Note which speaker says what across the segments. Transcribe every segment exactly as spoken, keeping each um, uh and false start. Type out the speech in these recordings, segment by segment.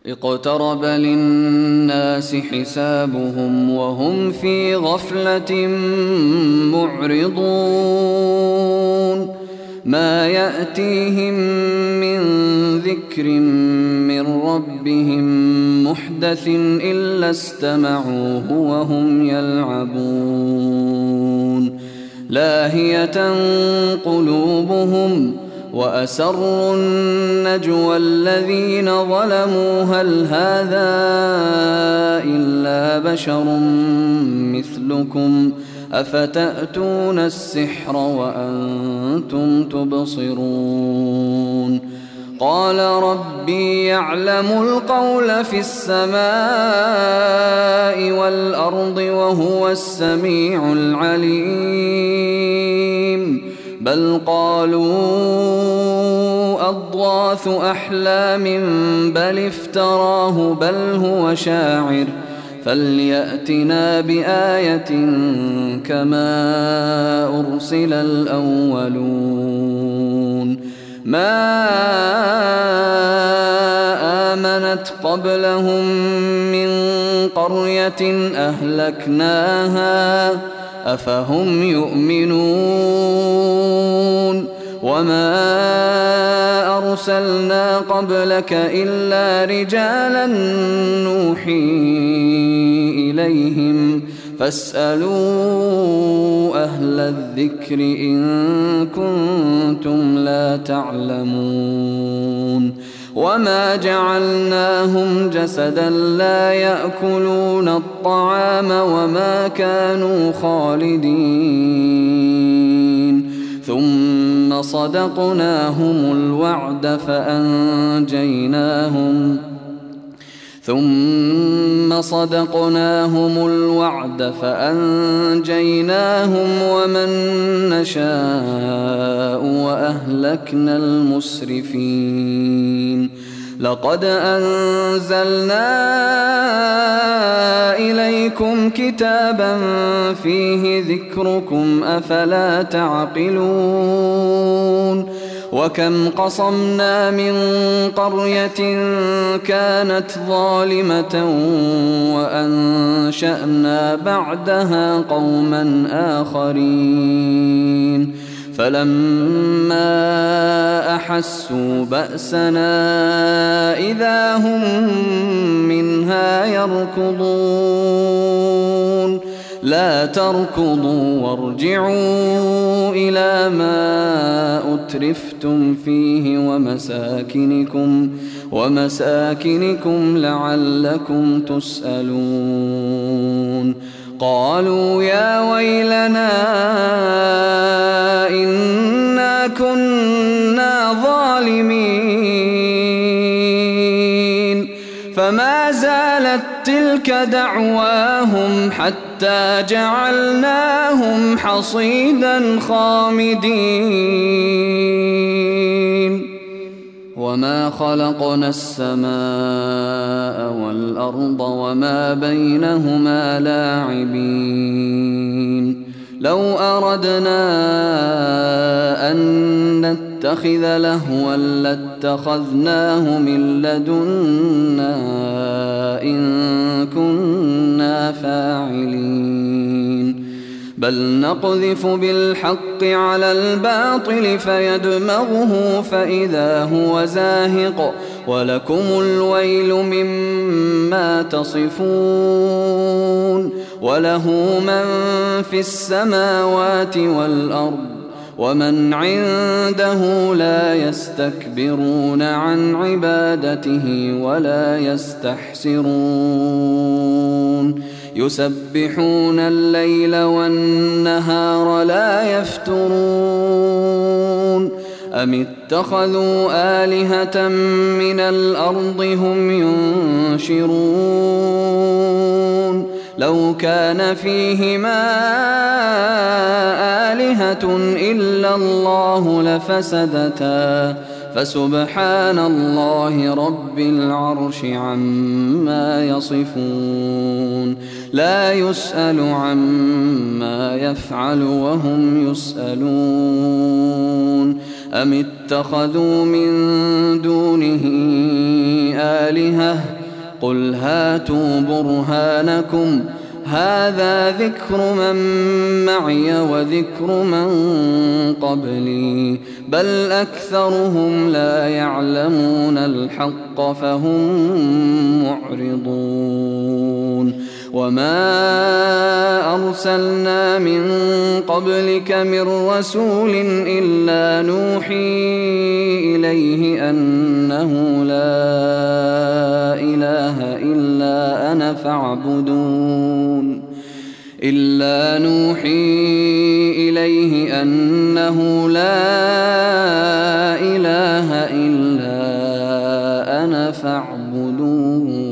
Speaker 1: اقترب للناس حسابهم وهم في غفلة معرضون ما يأتيهم من ذكر من ربهم محدث إلا استمعوه وهم يلعبون لاهية قلوبهم وأسروا النجوى الذين ظلموا هل هذا إلا بشر مثلكم أفتأتون السحر وأنتم تبصرون قال ربي يعلم القول في السماء والأرض وهو السميع العليم بل قالوا أضغاث أحلام بل افتراه بل هو شاعر فليأتنا بآية كما أرسل الأولون ما آمنت قبلهم من قرية أهلكناها أفهم يؤمنون وما أرسلنا قبلك إلا رجالا نوحي إليهم فاسألوا أهل الذكر إن كنتم لا تعلمون وما جعلناهم جسدا لا يأكلون الطعام وما كانوا خالدين ثم صدقناهم الوعد فأنجيناهم ثم صدقناهم الوعد فأنجيناهم ومن نشاء وأهلكنا المسرفين لقد أنزلنا إليكم كتابا فيه ذكركم أفلا تعقلون وكم قصمنا من قرية كانت ظالمة وأنشأنا بعدها قوما آخرين فلما أحسوا بأسنا إذا هم منها يركضون لا تركضوا وارجعوا إلى ما أترفتم فيه ومساكنكم ومساكنكم لعلكم تسألون قالوا يا ويلنا إنا كنا ظالمين فما زالت تلك دعواهم حتى جعلناهم حصيدا خامدين وما خلقنا السماء والأرض وما بينهما لاعبين لو أردنا أن نتخذ لهوا لاتخذناه من لدنا إن كنا فاعلين بل نقذف بالحق على الباطل فيدمغه فإذا هو زاهق ولكم الويل مما تصفون وله من في السماوات والأرض ومن عنده لا يستكبرون عن عبادته ولا يستحسرون يسبحون الليل والنهار لا يفترون أم اتخذوا آلهة من الأرض هم ينشرون لو كان فيهما آلهة إلا الله لفسدتا فسبحان الله رب العرش عما يصفون لا يسأل عما يفعل وهم يسألون أم اتخذوا من دونه آلهة قل هاتوا برهانكم هذا ذكر من معي وذكر من قبلي بل أكثرهم لا يعلمون الحق فهم معرضون وما أرسلنا من قبلك من رسول إلا نوحي إليه أنه لا إله إلا أنا فاعبدون إلا نوحي إليه أنه لا إله إلا أنا فاعبدون.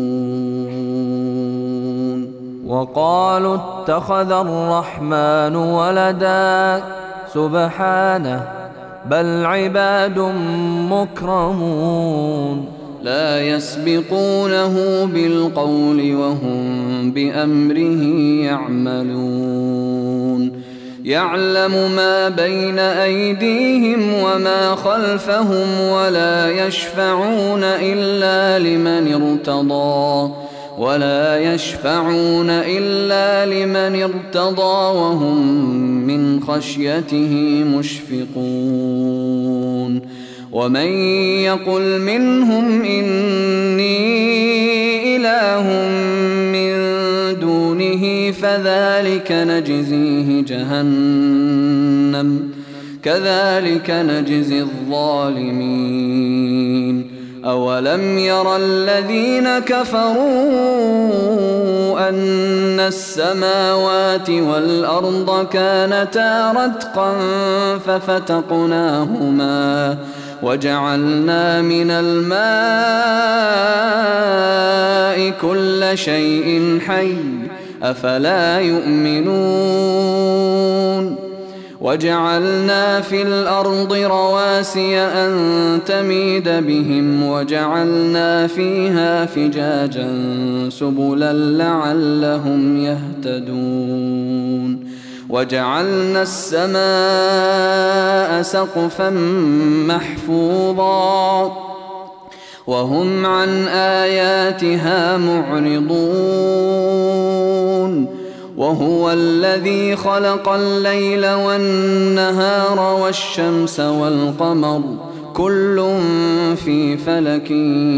Speaker 2: وقالوا اتخذ الرحمن ولدا سبحانه بل عباد مكرمون
Speaker 1: لا يسبقونه بالقول وهم بأمره يعملون يعلم ما بين أيديهم وما خلفهم ولا يشفعون إلا لمن ارتضى ولا يشفعون إلا لمن ارتضى وهم من خشيته مشفقون ومن يقل منهم إني إله من دونه فذلك نجزيه جهنم كذلك نجزي الظالمين أولم ير الذين كفروا أن السماوات والأرض كانتا رتقا ففتقناهما وجعلنا من الماء كل شيء حي أفلا يؤمنون وجعلنا في الأرض رواسي أن تميد بهم وجعلنا فيها فجاجا سبلا لعلهم يهتدون وجعلنا السماء سقفا محفوظا وهم عن آياتها معرضون وهو الذي خلق الليل والنهار والشمس والقمر كل في فلك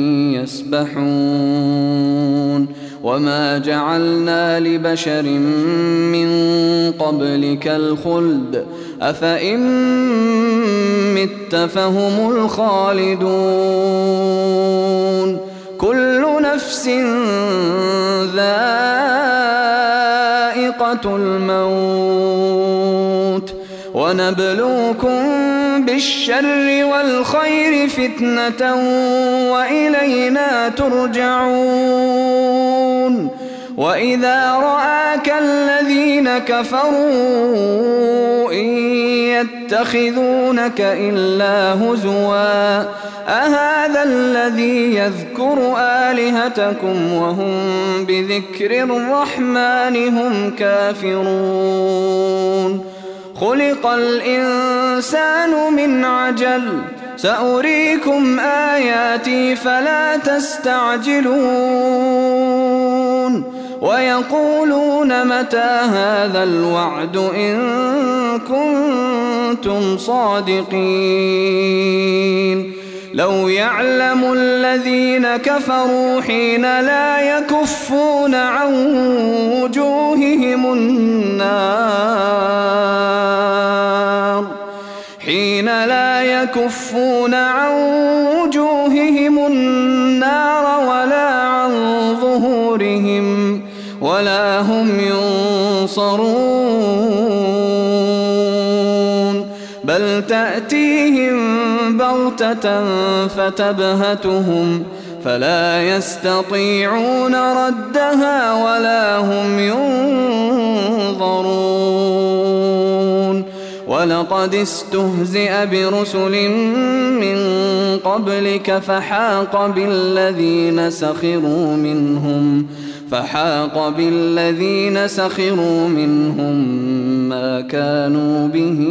Speaker 1: يسبحون وما جعلنا لبشر من قبلك الخلد أفإن مت فهم الخالدون كل نفس ذائقة الموت ونبلوكم بالشر والخير فتنة وإلينا ترجعون وإذا رآك الذين كفروا إن يتخذونك إلا هزوا أهذا الذي يذكر آلهتكم وهم بذكر الرحمن هم كافرون خلق الإنسان من عجل سأريكم آياتي فلا تستعجلون ويقولون متى هذا الوعد إن كنتم صادقين لو يعلم الذين كفروا حين لا يكفون عن وجوههم النار حين لا يكفون عن وجوههم النار ولا عن ظهورهم ولا هم ينصرون بل تأتيهم بغتة فتبهتهم فلا يستطيعون ردها ولا هم ينظرون ولقد استهزئ برسل من قبلك فحاق بالذين سخروا منهم فحاق بالذين سخروا منهم ما كانوا به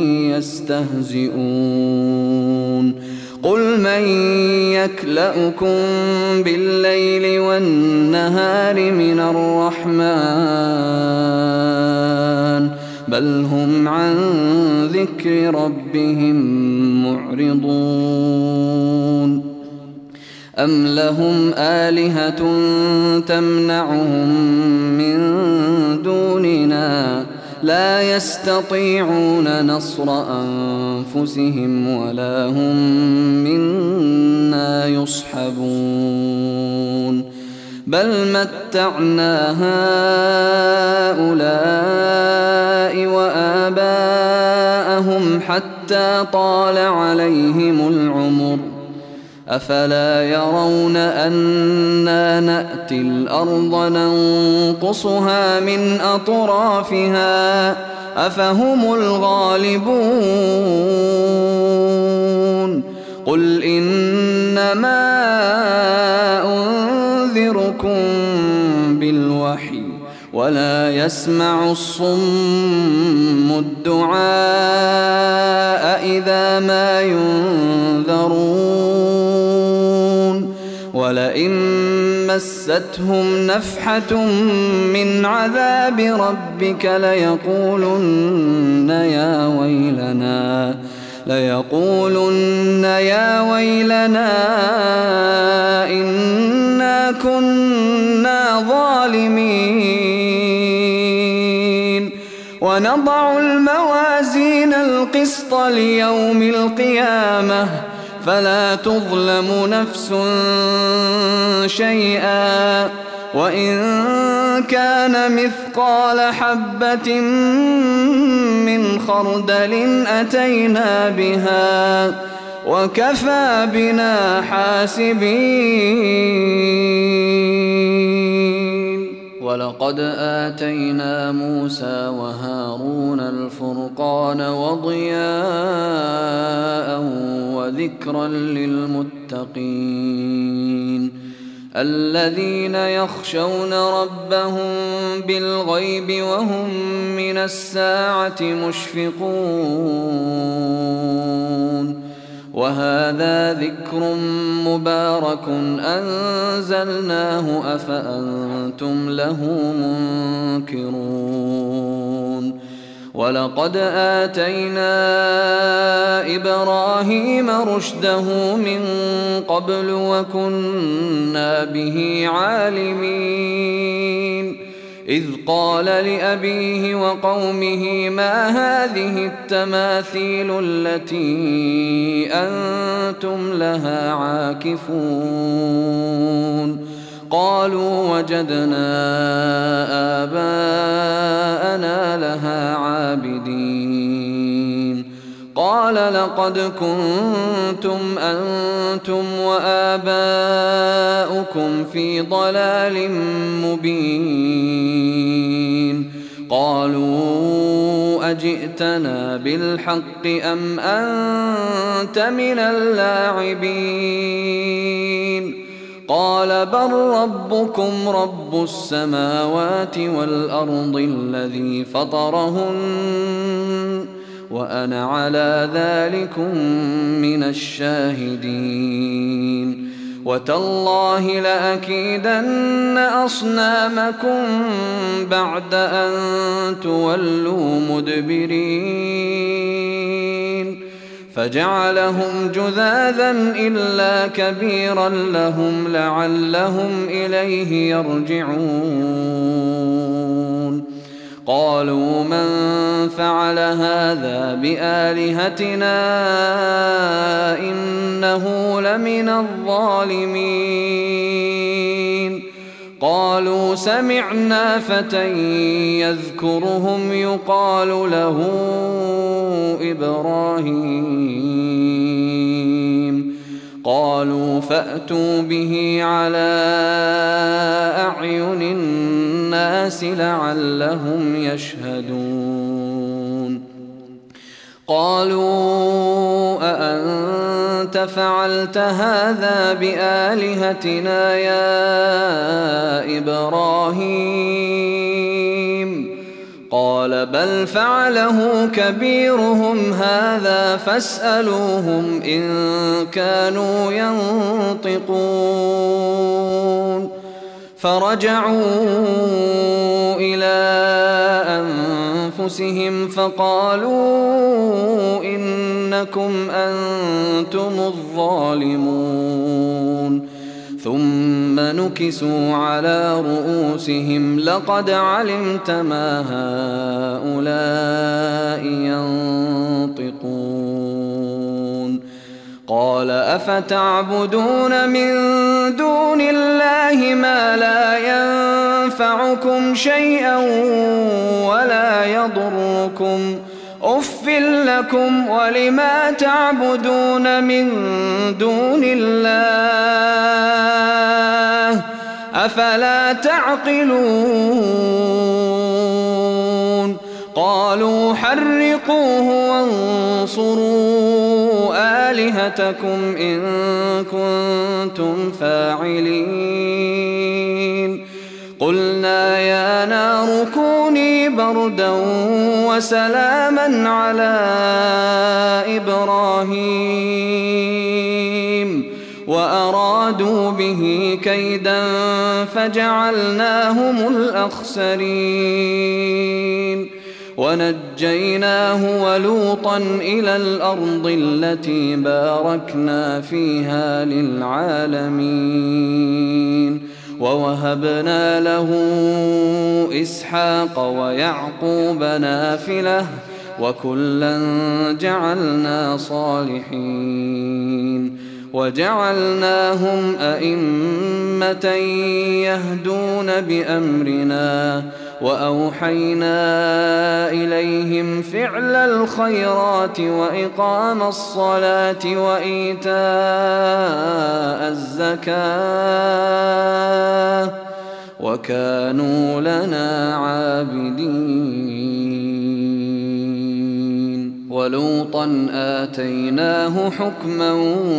Speaker 1: يستهزئون قل من يكلؤكم بالليل والنهار من الرحمن بل هم عن ذكر ربهم معرضون أم لهم آلهة تمنعهم من دوننا لا يستطيعون نصر أنفسهم ولا هم منا يصحبون بل متعنا هؤلاء وآباءهم حتى طال عليهم العمر أفلا يرون أنا نأتي الأرض ننقصها من أطرافها أفهم الغالبون قل إنما أنذركم بالوحي ولا يسمع الصم الدعاء إذا ما ينذرون ولئن مستهم نفحة من عذاب ربك ليقولن يا ويلنا ليقولن يا ويلنا إنا كنا ظالمين ونضع الموازين القسط ليوم القيامة فلا تظلم نفس شيئا وإن كان مثقال حبة من خردل أتينا بها وكفى بنا حاسبين ولقد آتينا موسى وهارون الفرقان وضياء وذكرا للمتقين الذين يخشون ربهم بالغيب وهم من الساعة مشفقون وهذا ذكر مبارك أنزلناه أفأنتم له منكرون ولقد آتينا إبراهيم رشده من قبل وكنا به عالمين إذ قال لأبيه وقومه ما هذه التماثيل التي أنتم لها عاكفون قالوا وجدنا آباءنا لها عابدين قال لقد كنتم أنتم وآباؤكم في ضلال مبين قالوا أجئتنا بالحق أم أنت من اللاعبين قال بل ربكم رب السماوات والأرض الذي فطرهن وأنا على ذلكم من الشاهدين وتالله لأكيدن أصنامكم بعد أن تولوا مدبرين فجعلهم جذاذا إلا كبيرا لهم لعلهم إليه يرجعون قالوا من فعل هذا بآلهتنا إنه لمن الظالمين قالوا سمعنا فتى يذكرهم يقال له إبراهيم قالوا فأتوا به على أعين الناس لعلهم يشهدون قالوا أأنت فعلت هذا بآلهتنا يا إبراهيم قال بل فعله كبيرهم هذا فاسألوهم إن كانوا ينطقون فرجعوا إلى أنفسهم فقالوا إنكم أنتم الظالمون ثم نكسوا على رؤوسهم لقد علمت ما هؤلاء ينطقون قال أفتعبدون من دون الله ما لا ينفعكم شيئا ولا يضركم أف لكم ولما تعبدون من دون الله أفلا تعقلون قالوا حرقوه وانصروا آلهتكم إن كنتم فاعلين قلنا يا نار كوني بردا وسلاما على إبراهيم وأرادوا به كيدا فجعلناهم الأخسرين ونجيناه ولوطا إلى الأرض التي باركنا فيها للعالمين ووهبنا له إسحاق ويعقوب نافلة وكلا جعلنا صالحين وجعلناهم أئمة يهدون بأمرنا وأوحينا إليهم فعل الخيرات وإقام الصلاة وإيتاء الزكاة وكانوا لنا عابدين ولوطا آتيناه حكما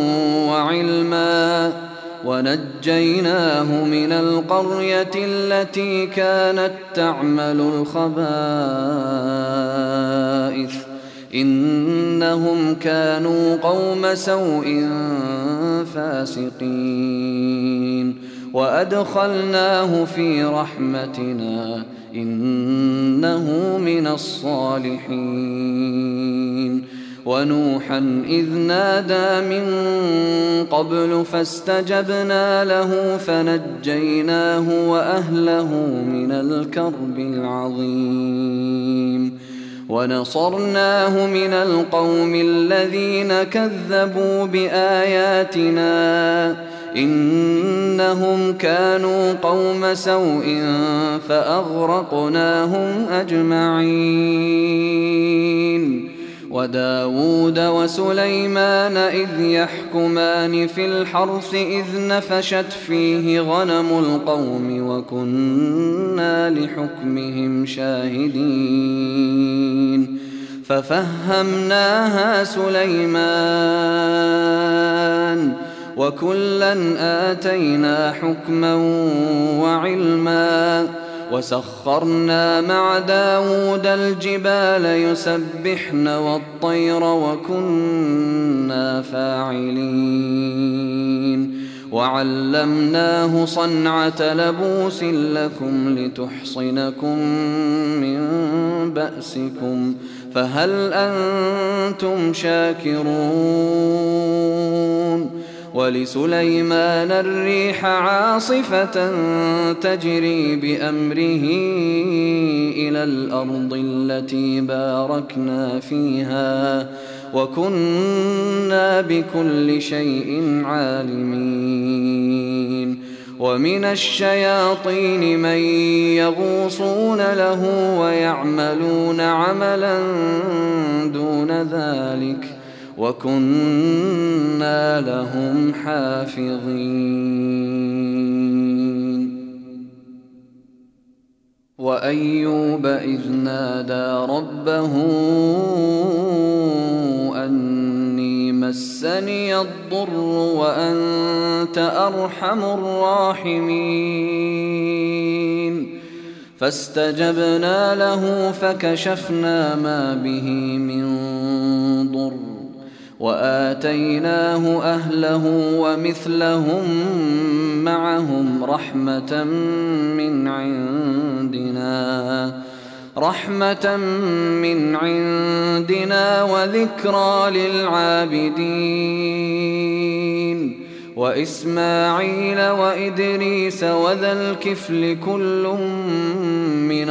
Speaker 1: وعلما ونجيناه من القرية التي كانت تعمل الخبائث إنهم كانوا قوم سوء فاسقين وأدخلناه في رحمتنا إنه من الصالحين ونوحا إذ نادى من قبل فاستجبنا له فنجيناه وأهله من الكرب العظيم ونصرناه من القوم الذين كذبوا بآياتنا إنهم كانوا قوم سوء فأغرقناهم أجمعين وداود وسليمان إذ يحكمان في الحرث إذ نفشت فيه غنم القوم وكنا لحكمهم شاهدين ففهمناها سليمان وكلا آتينا حكما وعلما وسخرنا مع داود الجبال يسبحن والطير وكنا فاعلين وعلمناه صنعة لبوس لكم لتحصنكم من بأسكم فهل أنتم شاكرون ولسليمان الريح عاصفة تجري بأمره إلى الأرض التي باركنا فيها وكنا بكل شيء عالمين ومن الشياطين من يغوصون له ويعملون عملا دون ذلك وكنا لهم حافظين وأيوب إذ نادى ربه مسني الضر وأنت أرحم الراحمين فاستجبنا له فكشفنا ما به من ضر وآتيناه أهله ومثلهم معهم رحمة من عندنا رحمة من عندنا وذكرى للعابدين وإسماعيل وإدريس وذا الكفل كل من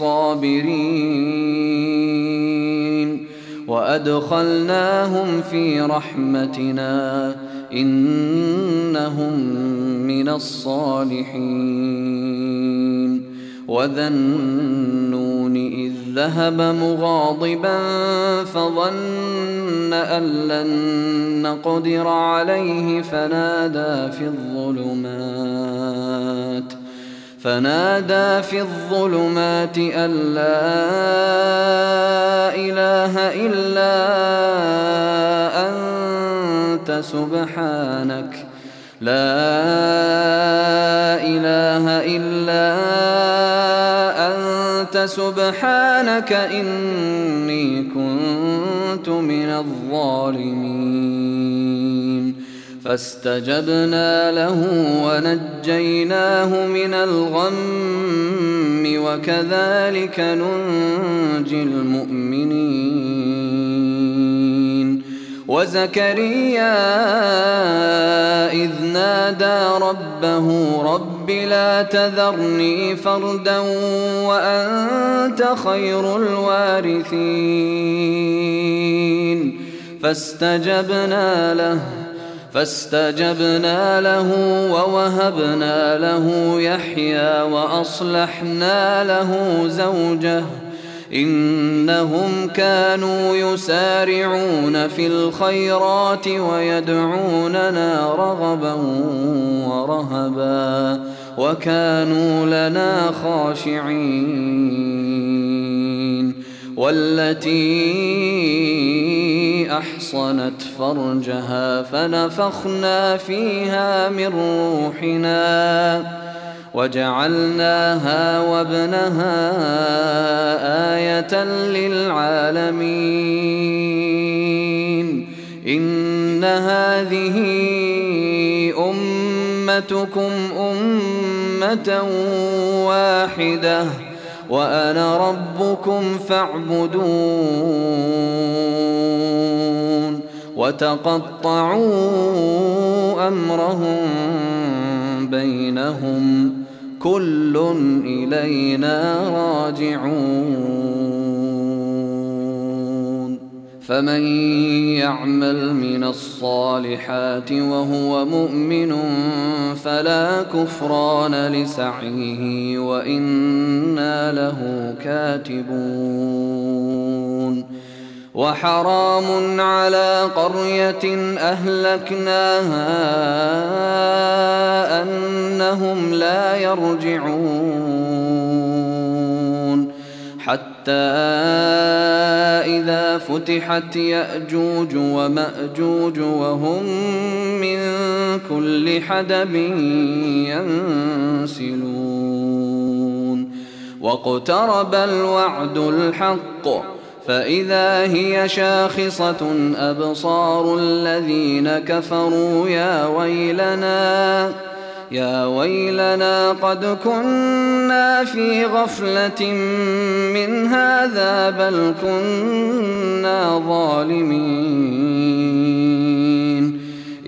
Speaker 1: الصابرين وأدخلناهم في رحمتنا إنهم من الصالحين وذا النون إذ ذهب مغاضبا فظن أن لن نقدر عليه فنادى في الظلمات فنادى في الظلمات أن لا إله إلا أنت سبحانك لا إله إلا أنت سبحانك إني كنت من الظالمين فاستجبنا له ونجيناه من الغم وكذلك ننجي المؤمنين وزكريا إذ نادى ربه رب لا تذرني فردا وأنت خير الوارثين فاستجبنا له فاستجبنا له ووهبنا له يحيى وأصلحنا له زوجه إنهم كانوا يسارعون في الخيرات ويدعوننا رغبا ورهبا وكانوا لنا خاشعين والتي أحصنت فرجها فنفخنا فيها من روحنا وجعلناها وابنها آية للعالمين إن هذه أمتكم أمة واحدة وأنا ربكم فاعبدون وتقطعوا أمرهم بينهم كل إلينا راجعون فمن يعمل من الصالحات وهو مؤمن فلا كفران لسعيه وإنا له كاتبون وحرام على قرية أهلكناها أنهم لا يرجعون حتى إذا فتحت يأجوج ومأجوج وهم من كل حدب ينسلون واقترب الوعد الحق فإذا هي شاخصة أبصار الذين كفروا يا ويلنا يا ويلنا قد كنا في غفلة من هذا بل كنا ظالمين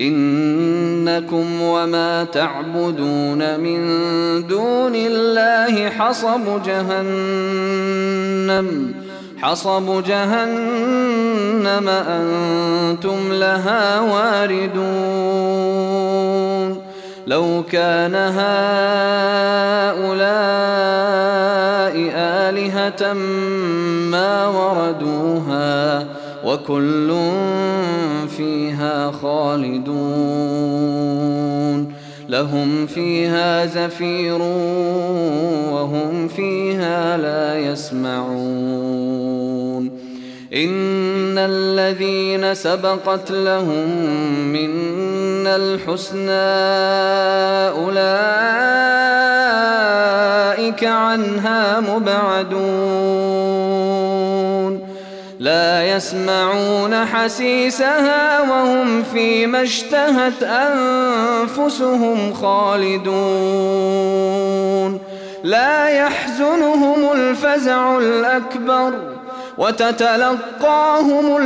Speaker 1: إنكم وما تعبدون من دون الله حصب جهنم حصب جهنم أنتم لها واردون لو كان هؤلاء آلهة ما وردوها وكل فيها خالدون لهم فيها زفير وهم فيها لا يسمعون إن الذين سبقت لهم منا الحسنى أولئك عنها مبعدون لا يسمعون حسيسها وهم فيما اشتهت أنفسهم خالدون لا يحزنهم الفزع الأكبر وتتلقاهم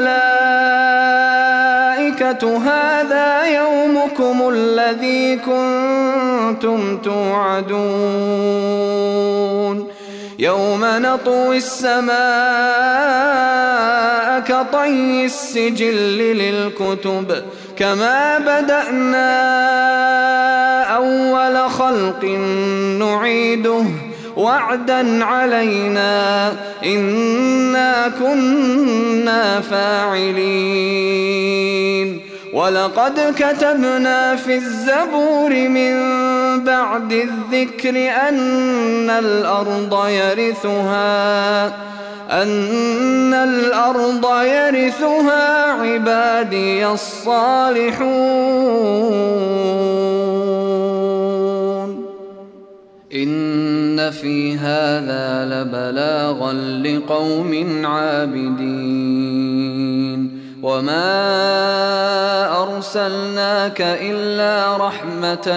Speaker 1: الملائكة هذا يومكم الذي كنتم توعدون يوم نطوي السماء كطي السجل للكتب كما بدأنا أول خلق نعيده وعدا علينا إنا كنا فاعلين ولقد كتبنا في الزبور من بعد الذكر أن الأرض يرثها أن الأرض يرثها عبادي الصالحون إن في هذا لبلاغا لقوم عابدين وما أرسلناك إلا رحمة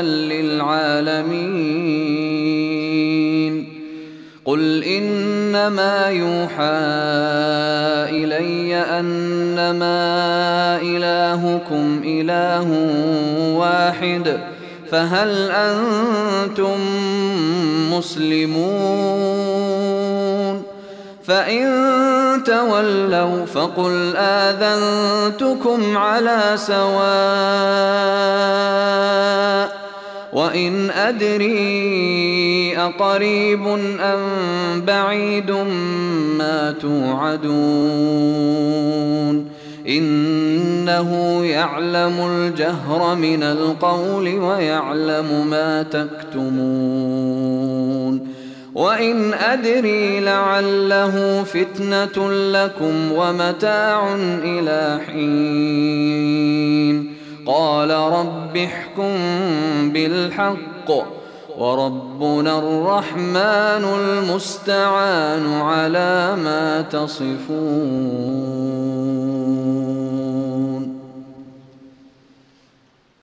Speaker 1: للعالمين قل إنما يوحى إلي أنما إلهكم إله واحد فهل أنتم مسلمون فإن تولوا فقل آذنتكم على سواء وإن أدري أقريب أم بعيد ما توعدون إنه يعلم الجهر من القول ويعلم ما تكتمون وإن أدري لعله فتنة لكم ومتاع إلى حين قال رب احكم بالحق وربنا الرحمن المستعان على ما تصفون.